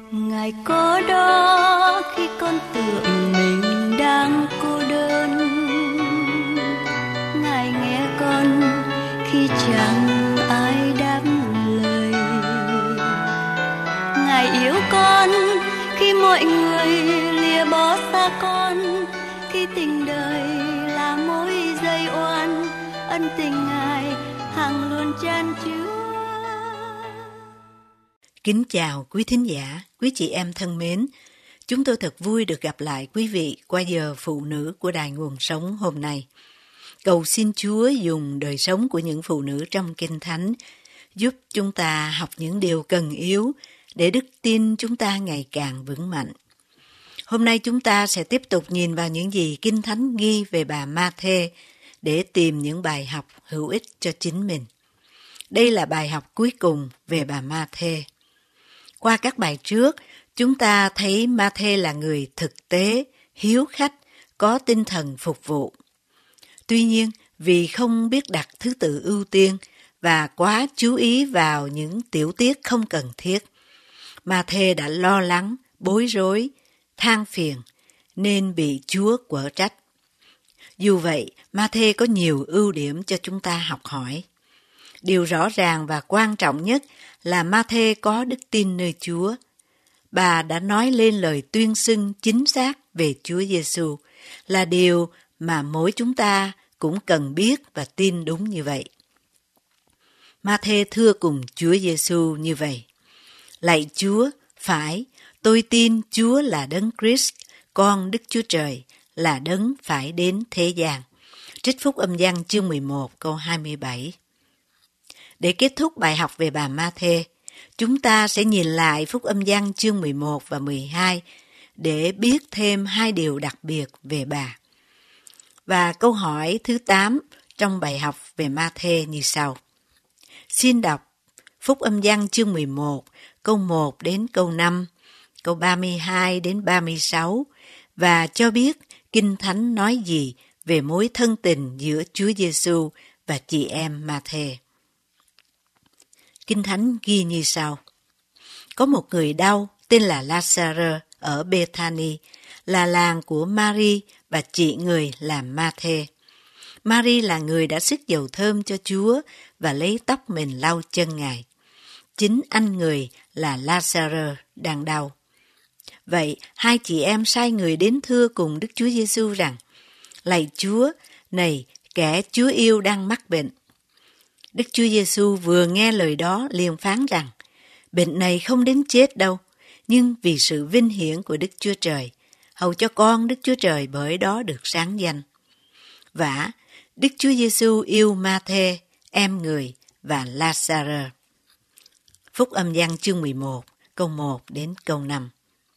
Ngài có đó khi con tưởng mình đang cô đơn, Ngài nghe con khi chẳng ai đáp lời, Ngài yêu con khi mọi người lìa bỏ xa con, khi tình đời là mối dây oan, ân tình Ngài hằng luôn chan chứa. Kính chào quý thính giả, quý chị em thân mến. Chúng tôi thật vui được gặp lại quý vị qua giờ phụ nữ của Đài Nguồn Sống hôm nay. Cầu xin Chúa dùng đời sống của những phụ nữ trong Kinh Thánh giúp chúng ta học những điều cần yếu để đức tin chúng ta ngày càng vững mạnh. Hôm nay chúng ta sẽ tiếp tục nhìn vào những gì Kinh Thánh ghi về bà Ma-thê để tìm những bài học hữu ích cho chính mình. Đây là bài học cuối cùng về bà Ma-thê. Qua các bài trước, chúng ta thấy Ma-thê là người thực tế, hiếu khách, có tinh thần phục vụ. Tuy nhiên, vì không biết đặt thứ tự ưu tiên và quá chú ý vào những tiểu tiết không cần thiết, Ma-thê đã lo lắng, bối rối, than phiền, nên bị Chúa quở trách. Dù vậy, Ma-thê có nhiều ưu điểm cho chúng ta học hỏi. Điều rõ ràng và quan trọng nhất là Ma-thê có đức tin nơi Chúa. Bà đã nói lên lời tuyên xưng chính xác về Chúa Giêsu, là điều mà mỗi chúng ta cũng cần biết và tin đúng như vậy. Ma-thê thưa cùng Chúa Giêsu như vậy: Lạy Chúa, phải, tôi tin Chúa là Đấng Christ, con Đức Chúa Trời, là Đấng phải đến thế gian. Trích Phúc Âm Giăng chương 11 câu 27. Để kết thúc bài học về bà Ma-thê, chúng ta sẽ nhìn lại Phúc Âm Giăng chương 11 và 12 để biết thêm hai điều đặc biệt về bà. Và câu hỏi thứ 8 trong bài học về Ma-thê như sau. Xin đọc Phúc Âm Giăng chương 11, câu 1 đến câu 5, câu 32 đến 36 và cho biết Kinh Thánh nói gì về mối thân tình giữa Chúa Giêsu và chị em Ma-thê. Kinh Thánh ghi như sau. Có một người đau tên là La-sa-rơ ở Bê-tha-ni, là làng của Ma-ri và chị người là Ma-thê. Ma-ri là người đã xức dầu thơm cho Chúa và lấy tóc mình lau chân Ngài. Chính anh người là La-sa-rơ đang đau. Vậy hai chị em sai người đến thưa cùng Đức Chúa Giêsu rằng: Lạy Chúa, này kẻ Chúa yêu đang mắc bệnh. Đức Chúa Giêsu vừa nghe lời đó liền phán rằng: Bệnh này không đến chết đâu, nhưng vì sự vinh hiển của Đức Chúa Trời, hầu cho con Đức Chúa Trời bởi đó được sáng danh. Vả, Đức Chúa Giêsu yêu Ma-thê, em người, và La-sa-rơ. Phúc Âm Giăng chương 11, câu 1 đến câu 5.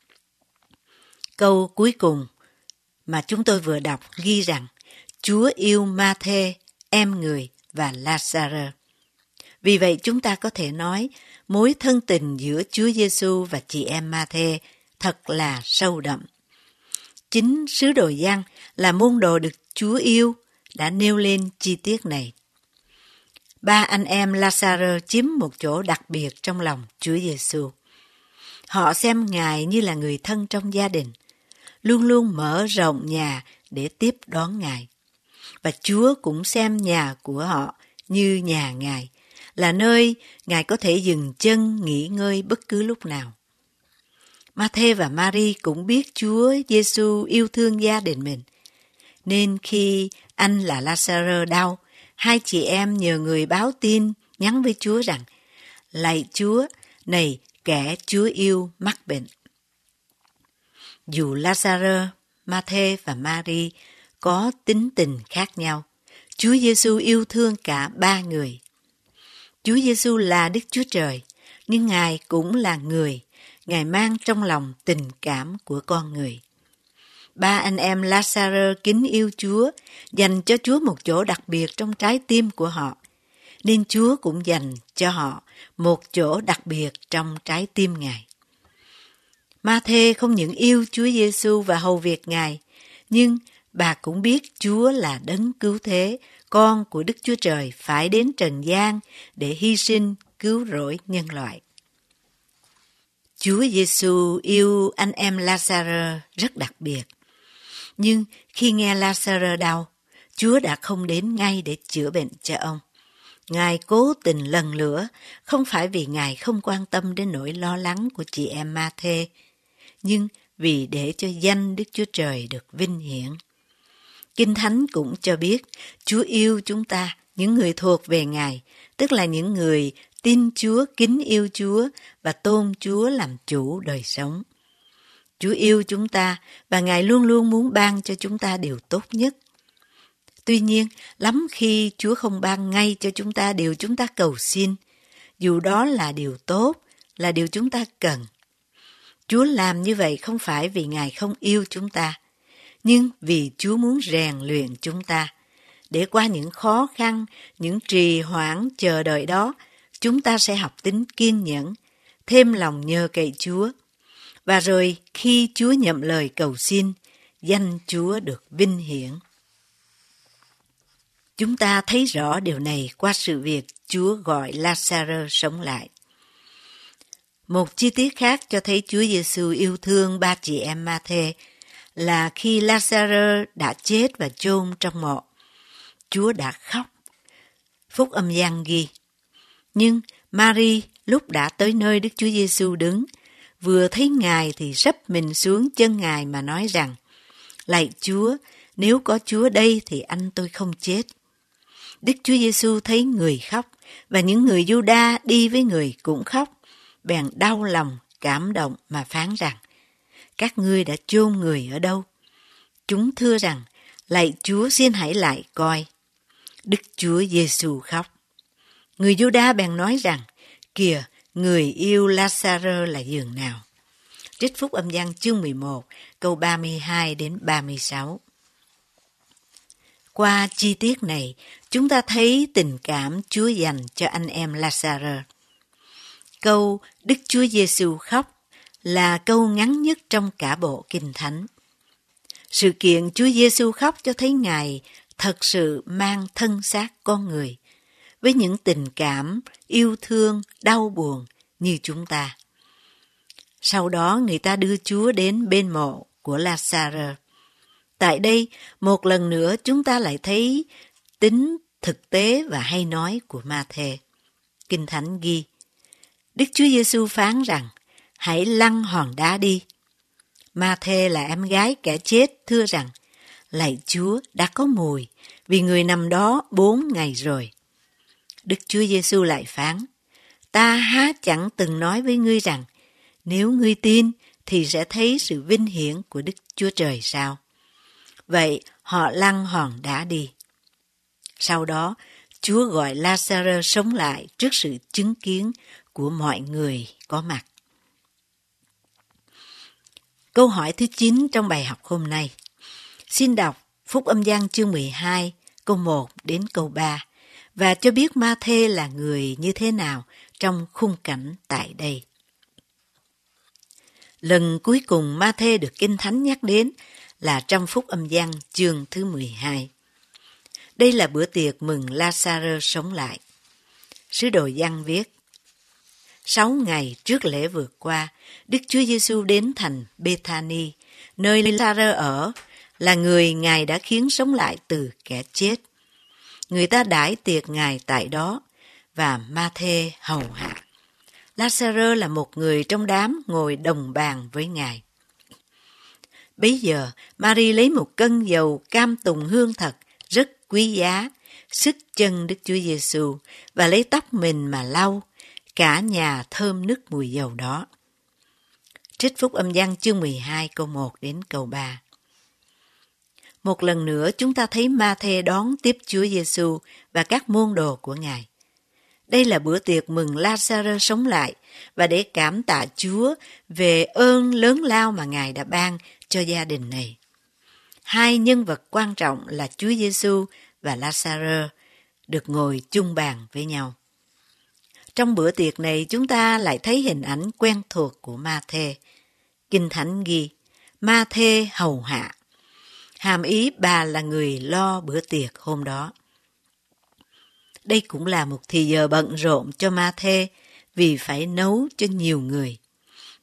Câu cuối cùng mà chúng tôi vừa đọc ghi rằng Chúa yêu Ma-thê, em người, và La-sa-rơ. Vì vậy chúng ta có thể nói mối thân tình giữa Chúa Giêsu và chị em Ma-thê thật là sâu đậm. Chính sứ đồ Giăng là môn đồ được Chúa yêu đã nêu lên chi tiết này. Ba anh em La-sa-rơ chiếm một chỗ đặc biệt trong lòng Chúa Giêsu. Họ xem Ngài như là người thân trong gia đình, luôn luôn mở rộng nhà để tiếp đón Ngài. Và Chúa cũng xem nhà của họ như nhà Ngài, là nơi Ngài có thể dừng chân nghỉ ngơi bất cứ lúc nào. Ma-thê và Ma-ri cũng biết Chúa Giêsu yêu thương gia đình mình, nên khi anh là La-sa-rơ đau, hai chị em nhờ người báo tin nhắn với Chúa rằng: Lạy Chúa, này kẻ Chúa yêu mắc bệnh. Dù La-sa-rơ, Ma-thê và Ma-ri có tính tình khác nhau, Chúa Giêsu yêu thương cả ba người. Chúa Giêsu là Đức Chúa Trời, nhưng Ngài cũng là người. Ngài mang trong lòng tình cảm của con người. Ba anh em La-sa-rơ kính yêu Chúa, dành cho Chúa một chỗ đặc biệt trong trái tim của họ, nên Chúa cũng dành cho họ một chỗ đặc biệt trong trái tim Ngài. Ma-thê không những yêu Chúa Giêsu và hầu việc Ngài, nhưng bà cũng biết Chúa là Đấng Cứu Thế, con của Đức Chúa Trời phải đến trần gian để hy sinh cứu rỗi nhân loại. Chúa Giêsu yêu anh em La-sa-rơ rất đặc biệt. Nhưng khi nghe La-sa-rơ đau, Chúa đã không đến ngay để chữa bệnh cho ông. Ngài cố tình lần lữa, không phải vì Ngài không quan tâm đến nỗi lo lắng của chị em Ma-thê, nhưng vì để cho danh Đức Chúa Trời được vinh hiển. Kinh Thánh cũng cho biết Chúa yêu chúng ta, những người thuộc về Ngài, tức là những người tin Chúa, kính yêu Chúa và tôn Chúa làm chủ đời sống. Chúa yêu chúng ta và Ngài luôn luôn muốn ban cho chúng ta điều tốt nhất. Tuy nhiên, lắm khi Chúa không ban ngay cho chúng ta điều chúng ta cầu xin, dù đó là điều tốt, là điều chúng ta cần. Chúa làm như vậy không phải vì Ngài không yêu chúng ta, nhưng vì Chúa muốn rèn luyện chúng ta, để qua những khó khăn, những trì hoãn chờ đợi đó, chúng ta sẽ học tính kiên nhẫn, thêm lòng nhờ cậy Chúa. Và rồi khi Chúa nhậm lời cầu xin, danh Chúa được vinh hiển. Chúng ta thấy rõ điều này qua sự việc Chúa gọi La-sa-rơ sống lại. Một chi tiết khác cho thấy Chúa Giêsu yêu thương ba chị em Ma-thê là khi La-sa-rơ đã chết và chôn trong mộ, Chúa đã khóc. Phúc Âm Giăng ghi: nhưng Mary lúc đã tới nơi Đức Chúa Giêsu đứng, vừa thấy Ngài thì sấp mình xuống chân Ngài mà nói rằng: lạy Chúa, nếu có Chúa đây thì anh tôi không chết. Đức Chúa Giêsu thấy người khóc và những người Giu-đa đi với người cũng khóc, bèn đau lòng, cảm động mà phán rằng: các ngươi đã chôn người ở đâu? Chúng thưa rằng: lạy Chúa, xin hãy lại coi. Đức Chúa Giêsu khóc. Người Giu-đa bèn nói rằng: kìa, người yêu La-sa-rơ là giường nào? Trích Phúc Âm Giăng chương 11, câu 32 đến 36. Qua chi tiết này, chúng ta thấy tình cảm Chúa dành cho anh em La-sa-rơ. Câu Đức Chúa Giêsu khóc là câu ngắn nhất trong cả bộ Kinh Thánh. Sự kiện Chúa Giêsu khóc cho thấy Ngài thật sự mang thân xác con người, với những tình cảm, yêu thương, đau buồn như chúng ta. Sau đó người ta đưa Chúa đến bên mộ của La-sa-rơ. Tại đây, một lần nữa chúng ta lại thấy tính thực tế và hay nói của Ma-thê. Kinh Thánh ghi: Đức Chúa Giêsu phán rằng: hãy lăn hòn đá đi. Ma-thê là em gái kẻ chết thưa rằng: lạy Chúa, đã có mùi, vì người nằm đó 4 ngày rồi. Đức Chúa Giêsu lại phán: ta há chẳng từng nói với ngươi rằng, nếu ngươi tin thì sẽ thấy sự vinh hiển của Đức Chúa Trời sao? Vậy họ lăn hòn đá đi. Sau đó, Chúa gọi La-sa-rơ sống lại trước sự chứng kiến của mọi người có mặt. Câu hỏi thứ 9 trong bài học hôm nay. Xin đọc Phúc Âm Giăng chương 12, câu 1 đến câu 3 và cho biết Ma-thê là người như thế nào trong khung cảnh tại đây. Lần cuối cùng Ma-thê được Kinh Thánh nhắc đến là trong Phúc Âm Giăng chương thứ 12. Đây là bữa tiệc mừng La-sa-rơ sống lại. Sứ đồ Giăng viết: 6 ngày trước lễ vượt qua, Đức Chúa Giêsu đến thành Bê-tha-ni, nơi La-sa-rơ ở, là người Ngài đã khiến sống lại từ kẻ chết. Người ta đãi tiệc Ngài tại đó, và Ma-thê hầu hạ. La-sa-rơ là một người trong đám ngồi đồng bàn với Ngài. Bấy giờ, Mary lấy một cân dầu cam tùng hương thật, rất quý giá, xức chân Đức Chúa Giêsu và lấy tóc mình mà lau, cả nhà thơm nức mùi dầu đó. Trích Phúc Âm Giăng chương 12 câu 1 đến câu 3. Một lần nữa chúng ta thấy Ma-thê đón tiếp Chúa Giêsu và các môn đồ của Ngài. Đây là bữa tiệc mừng La-sa-rơ sống lại và để cảm tạ Chúa về ơn lớn lao mà Ngài đã ban cho gia đình này. Hai nhân vật quan trọng là Chúa Giêsu và La-sa-rơ được ngồi chung bàn với nhau. Trong bữa tiệc này chúng ta lại thấy hình ảnh quen thuộc của Ma-thê. Kinh Thánh ghi: Ma-thê hầu hạ. Hàm ý bà là người lo bữa tiệc hôm đó. Đây cũng là một thì giờ bận rộn cho Ma-thê vì phải nấu cho nhiều người.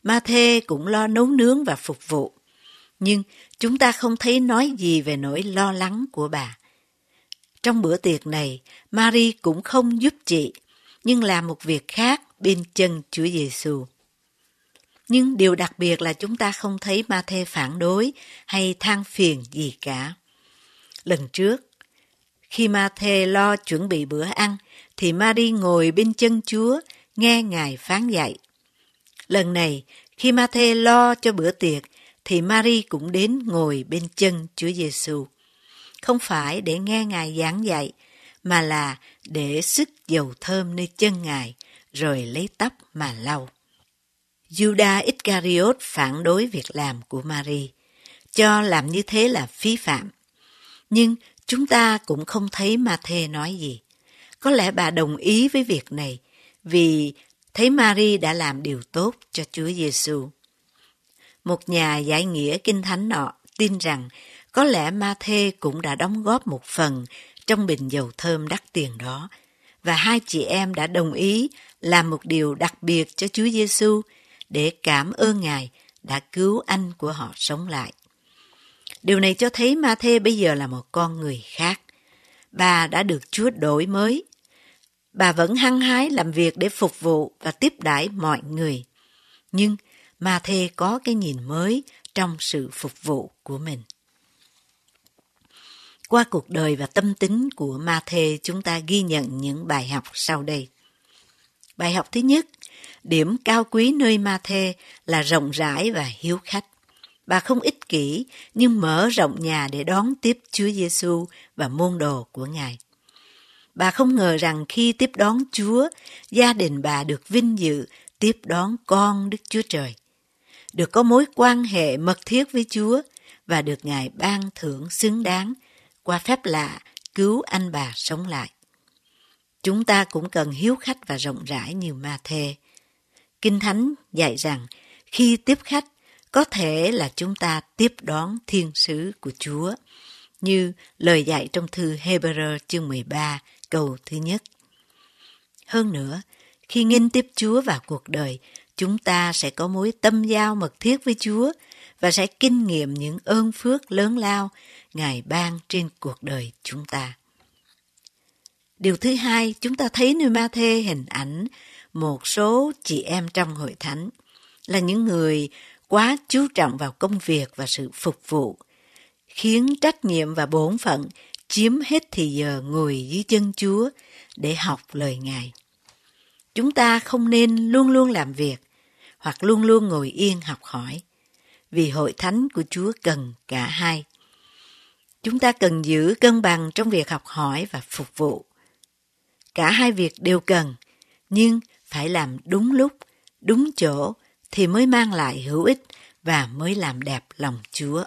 Ma-thê cũng lo nấu nướng và phục vụ. Nhưng chúng ta không thấy nói gì về nỗi lo lắng của bà. Trong bữa tiệc này, Mary cũng không giúp chị, nhưng làm một việc khác bên chân Chúa Giêsu. Nhưng điều đặc biệt là chúng ta không thấy Ma-thê phản đối hay than phiền gì cả. Lần trước, khi Ma-thê lo chuẩn bị bữa ăn, thì Mary ngồi bên chân Chúa, nghe Ngài phán dạy. Lần này, khi Ma-thê lo cho bữa tiệc, thì Mary cũng đến ngồi bên chân Chúa Giêsu. Không phải để nghe Ngài giảng dạy, mà là để sức dầu thơm nơi chân Ngài, rồi lấy tóc mà lau. Judas Iscariot phản đối việc làm của Mary, cho làm như thế là phí phạm. Nhưng chúng ta cũng không thấy Ma-thê nói gì. Có lẽ bà đồng ý với việc này, vì thấy Mary đã làm điều tốt cho Chúa Giêsu. Một nhà giải nghĩa kinh thánh nọ tin rằng có lẽ Ma-thê cũng đã đóng góp một phần trong bình dầu thơm đắt tiền đó, và hai chị em đã đồng ý làm một điều đặc biệt cho Chúa Giêsu để cảm ơn Ngài đã cứu anh của họ sống lại. Điều này cho thấy Ma-thê bây giờ là một con người khác. Bà đã được Chúa đổi mới. Bà vẫn hăng hái làm việc để phục vụ và tiếp đãi mọi người. Nhưng Ma-thê có cái nhìn mới trong sự phục vụ của mình. Qua cuộc đời và tâm tính của Ma-thê, chúng ta ghi nhận những bài học sau đây. Bài học thứ nhất, điểm cao quý nơi Ma-thê là rộng rãi và hiếu khách. Bà không ích kỷ, nhưng mở rộng nhà để đón tiếp Chúa Giêsu và môn đồ của Ngài. Bà không ngờ rằng khi tiếp đón Chúa, gia đình bà được vinh dự tiếp đón con Đức Chúa Trời, được có mối quan hệ mật thiết với Chúa và được Ngài ban thưởng xứng đáng qua phép lạ cứu anh bà sống lại. Chúng ta cũng cần hiếu khách và rộng rãi như Ma-thê. Kinh Thánh dạy rằng khi tiếp khách, có thể là chúng ta tiếp đón thiên sứ của Chúa, như lời dạy trong thư Hê-bơ-rơ chương 13 câu thứ nhất. Hơn nữa, khi nghênh tiếp Chúa vào cuộc đời, chúng ta sẽ có mối tâm giao mật thiết với Chúa và sẽ kinh nghiệm những ơn phước lớn lao Ngài ban trên cuộc đời chúng ta. Điều thứ hai, chúng ta thấy nơi Ma-thê hình ảnh một số chị em trong hội thánh là những người quá chú trọng vào công việc và sự phục vụ, khiến trách nhiệm và bổn phận chiếm hết thì giờ ngồi dưới chân Chúa để học lời Ngài. Chúng ta không nên luôn luôn làm việc hoặc luôn luôn ngồi yên học hỏi, vì hội thánh của Chúa cần cả hai. Chúng ta cần giữ cân bằng trong việc học hỏi và phục vụ. Cả hai việc đều cần, nhưng phải làm đúng lúc, đúng chỗ thì mới mang lại hữu ích và mới làm đẹp lòng Chúa.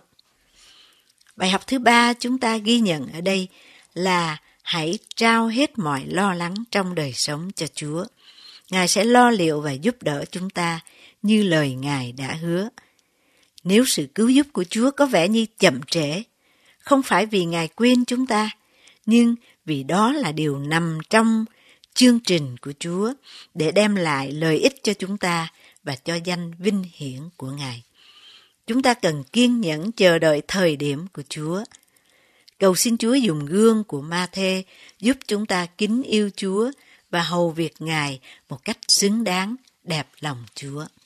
Bài học thứ ba chúng ta ghi nhận ở đây là hãy trao hết mọi lo lắng trong đời sống cho Chúa. Ngài sẽ lo liệu và giúp đỡ chúng ta như lời Ngài đã hứa. Nếu sự cứu giúp của Chúa có vẻ như chậm trễ, không phải vì Ngài quên chúng ta, nhưng vì đó là điều nằm trong chương trình của Chúa để đem lại lợi ích cho chúng ta và cho danh vinh hiển của Ngài. Chúng ta cần kiên nhẫn chờ đợi thời điểm của Chúa. Cầu xin Chúa dùng gương của Ma-thê giúp chúng ta kính yêu Chúa và hầu việc Ngài một cách xứng đáng, đẹp lòng Chúa.